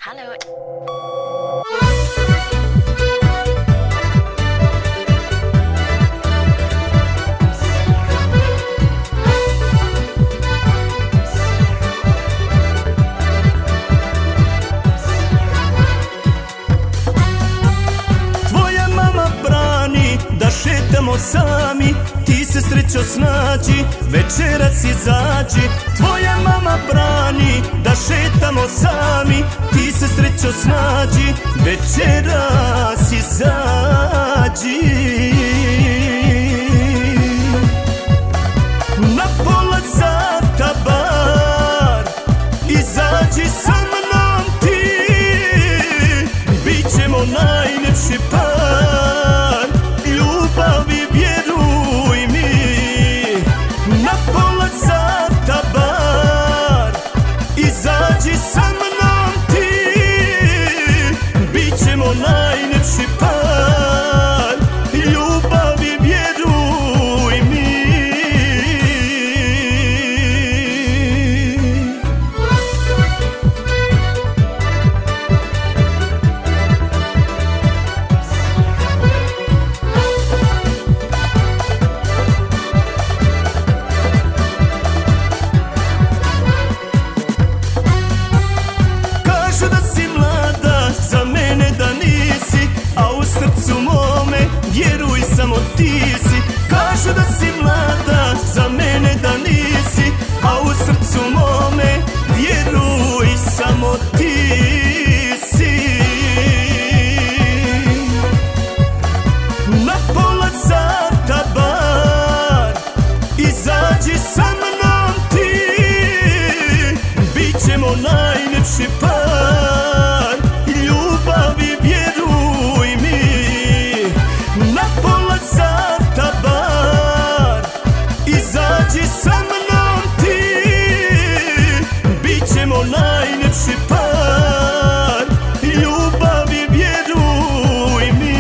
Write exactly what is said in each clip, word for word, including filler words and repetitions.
Halo. Tvoja mama brani da šetamo sami, ti se srećo snađi, večerac izađi. Tvoja mama brani da šetamo sami, ti se srećo snađi, večeras izađi. Na pola sata bar, izađi sa mnom ti, bit ćemo najljepši par, ljubavi vjeruj mi. Na pola sata bar, izađi sa mnom ti, bit ćemo najljepši par, ljubavi vjeruj mi. Kažu da si mlada, za mene da nisi, a u srcu mome vjeruj samo ti si. Kažu da si mlada, za mene da nisi, a u srcu mome vjeruj samo ti si. Na pola sata bar, izađi sa mnom ti, bit ćemo najljepši par, ljubavi vjeruj mi. Na pola sata bar, izađi sa mnom ti, bit ćemo najljepši par, ljubavi vjeruj mi.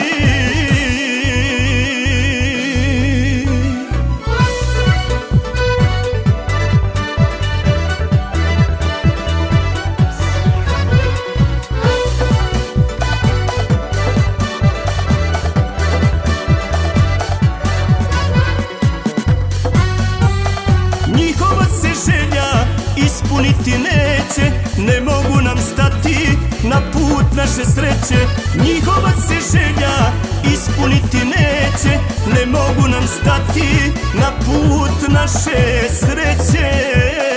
Njihova se želja ispuniti neće, ne mogu nam stati na put naše sreće. Njihova se želja ispuniti neće, ne mogu nam stati na put naše sreće.